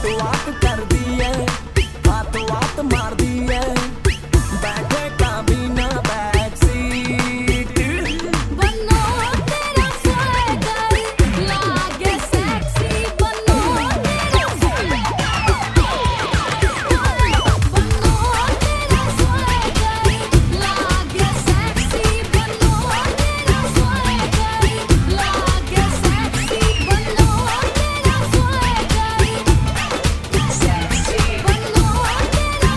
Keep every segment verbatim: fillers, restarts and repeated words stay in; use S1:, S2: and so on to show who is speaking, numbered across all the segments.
S1: वात कर दी है, हाथ वात मार दी है, बैठे काबीना बैक सीट।
S2: बनो तेरा स्वैगर लागे सेक्सी, बनो तेरा स्वैगर, बनो तेरा स्वैगर लागे सेक्सी, बनो तेरा स्वैगर लागे सेक्सी, बनो तेरा स्वैगर सेक्सी, बनो तेरा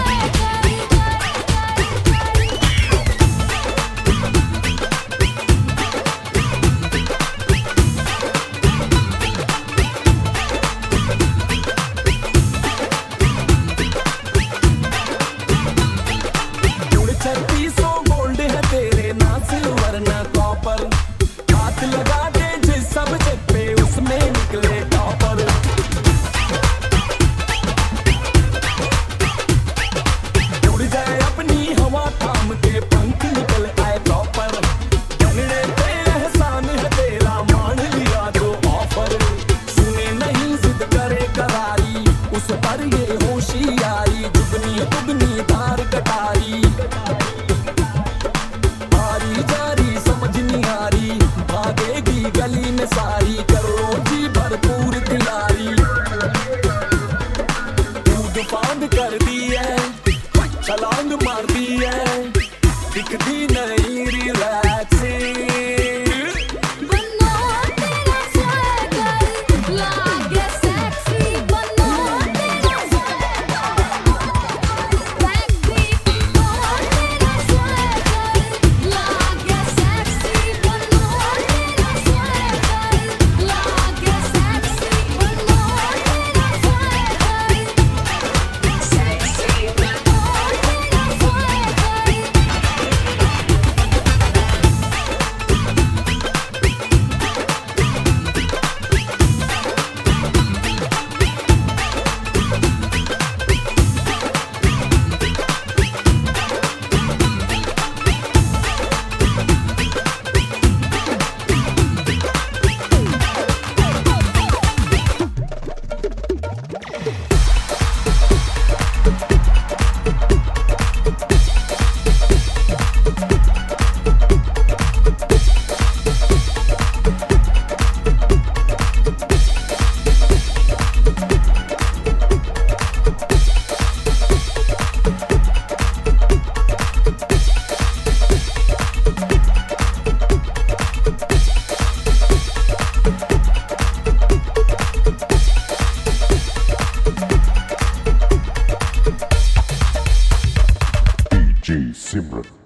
S1: छत्तीसों गोल्ड है तेरे, ना सिल्वर ना कॉपर, हाथ लगा दे जिस सब्जेक्ट पे उसमें निकले टॉपर। उड़ जाए अपनी हवा थाम के, पंख निकल आए प्रॉपर, कहने पे एहसान है तेरा, मान लिया जो ऑफर। सुने नहीं जिद करे करारी, उस पर ये होशियारी, दुगनी दुगनी धार कटारी, आरी जारी समझ नहीं आ रही, भागेगी गली में सारी, करो जी भरपूर तैयारी। कूद फांद कर दी है, छलांग मार दी है, दिखती नहीं रिलैक्सिंग।
S2: बनो तेरा स्वैगर लागे सेक्सी, बनो तेरा स्वैगर बैकबीट, बनो तेरा स्वैगर लागे सेक्सी, बनो तेरा स्वैगर लागे सेक्सी, बनो तेरा स्वैगर सेक्सी, बनो तेरा स्वैगर।
S3: D J Simran.